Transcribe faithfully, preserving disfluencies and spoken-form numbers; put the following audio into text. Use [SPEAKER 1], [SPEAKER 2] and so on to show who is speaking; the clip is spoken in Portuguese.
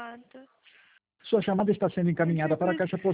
[SPEAKER 1] chamada.
[SPEAKER 2] Sua chamada está sendo encaminhada para a caixa postal